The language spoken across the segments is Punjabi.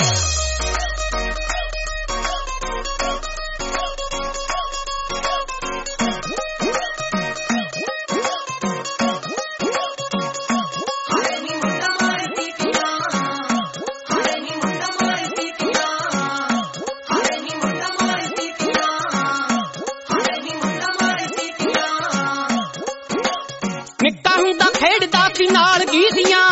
ਨਿੱਕਾ ਹੁੰਦਾ ਖੇਡਦਾ ਸੀ ਨਾਲ ਗੀਦੀਆਂ,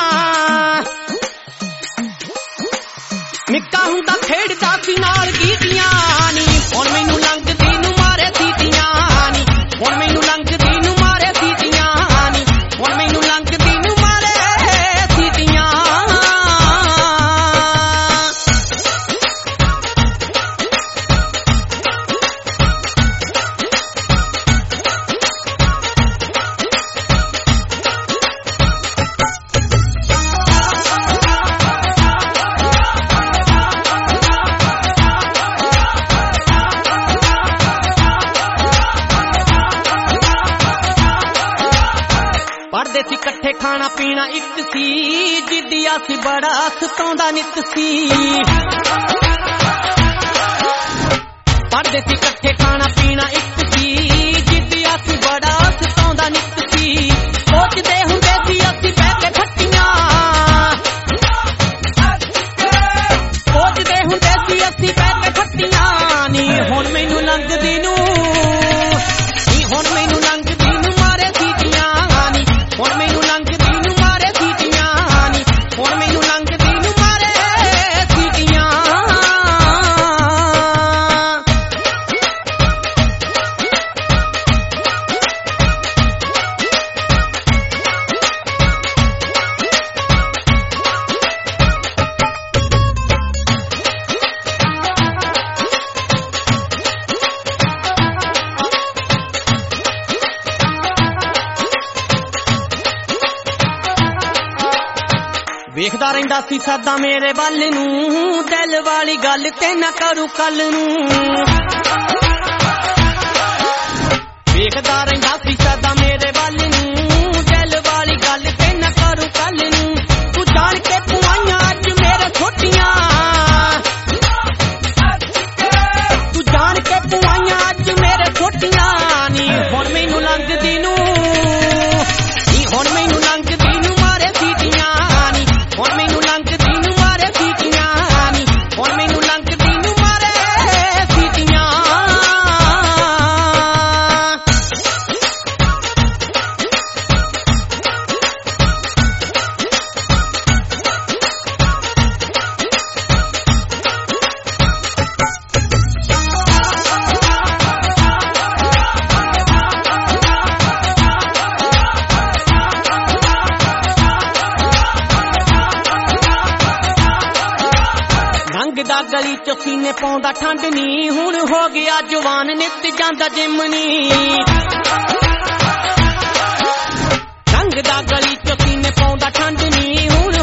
ਨਿੱਕਾ ਹੁੰਦਾ ਖੇਡਦਾ ਸੀ ਨਾਲ ਗੀਦੀਆਂ ਨੀ, ਹੁਣ ਮੈਨੂੰ ਲੰਘਦੀ ਨੂੰ ਮਾਰੇ ਸੀਟੀਆਂ ਨੀ, ਹੁਣ ਮੈਨੂੰ ਲੰਘਦੀ ਨੂੰ ਮਾਰੇ ਸੀਟੀਆਂ ਨੀ, ਹੁਣ ਮੈਨੂੰ ਲੰਘਦੀ ਨੂੰ ਮਾਰੇ ਸੀਟੀਆਂ। ਪੜ੍ਹਦੇ ਸੀ ਇਕੱਠੇ ਖਾਣਾ ਪੀਣਾ ਇੱਕ ਸੀ, ਜਿੱਦਿਆ ਸੀ ਬੜਾ ਸਤਾਉਂਦਾ ਨਿੱਤ ਸੀ। ਪੜ੍ਹਦੇ ਸੀ ਇਕੱਠੇ ਖਾਣਾ ਪੀਣਾ ਇੱਕ ਸੀ, ਜਿੱਦਿਆ ਸੀ ਬੜਾ ਸਤਾਉਂਦਾ ਨਿੱਤ ਸੀ। ਸੋਚਦੇ ਹੁੰਦੇ ਸੀ ਅਸੀਂ ਬਹਿ ਕੇ ਫੱਟੀਆਂ, ਸੋਚਦੇ ਹੁੰਦੇ ਸੀ ਅਸੀਂ ਬਹਿ ਕੇ ਫੱਟੀਆਂ ਨੀ, ਹੁਣ ਮੈਨੂੰ ਲੰਘਦੀ ਨੂੰ ਨੀ, ਹੁਣ ਮੈਨੂੰ ਲੰਘਦੀ ਨੂੰ ਮਾਰੇ ਸੀਟੀਆਂ ਨੀ, ਹੁਣ ਮੈਨੂੰ ਲੰਘਦੀ ਨੂੰ ਮਾਰੇ ਸੀਟੀਆਂ ਨੀ, ਹੁਣ ਮੈਨੂੰ ਲੰਘਦੀ ਨੂੰ ਮਾਰੇ ਸੀਟੀਆਂ। ਵੇਖਦਾ ਰਹਿੰਦਾ ਸੀ ਸਦਾ ਮੇਰੇ ਵੱਲ ਨੂੰ, ਦਿਲ ਵਾਲੀ ਗੱਲ ਤੇ ਨਾ ਕਰੂ ਕੱਲ ਨੂੰ। ਵੇਖਦਾ ਰਹਿੰਦਾ ਸੀ ਸਦਾ ਮੇਰੇ ਵੱਲ ਨੂੰ, ਦਿਲ ਵਾਲੀ ਗੱਲ ਤੇ ਨਾ ਕਰੂ ਕੱਲ ਨੂੰ। ਤੂੰ ਜਾਣ ਕੇ ਪੁਆਈਆਂ ਅੱਜ ਮੇਰੇ ਛੋਟੀਆਂ, ਤੂੰ ਜਾਣ ਕੇ ਪੁਆਈਆਂ ਅੱਜ ਮੇਰੇ ਛੋਟੀਆਂ ਨੀ, ਹੁਣ ਮੈਨੂੰ ਲੰਘਦੀ ਨੂੰ ਨੀ, ਹੁਣ ਮੈਨੂੰ ਲੰਘਦੀ ਨੂੰ ਮਾਰੇ ਸੀਟੀਆਂ ਨੀ, ਹੁਣ ਮੈਨੂੰ ਲੰਘਦੀ ਨੂੰ ਮਾਰੇ ਸੀਟੀਆਂ ਨੀ, ਹੁਣ ਮੈਨੂੰ ਲੰਘਦੀ ਨੂੰ ਮਾਰੇ ਸੀਟੀਆਂ। ਲੰਘਦਾ ਗਲੀ ਚ ਸੀਨੇ ਪਾਉਂਦਾ ਠੰਡ ਨੀ, ਹੁਣ ਹੋ ਗਿਆ ਜਵਾਨ ਨਿੱਤ ਜਾਂਦਾ ਜਿਮ ਨੀ। ਲੰਘਦਾ ਗਲੀ ਚ ਸੀਨੇ ਪਾਉਂਦਾ ਠੰਡ ਨੀ, ਹੁਣ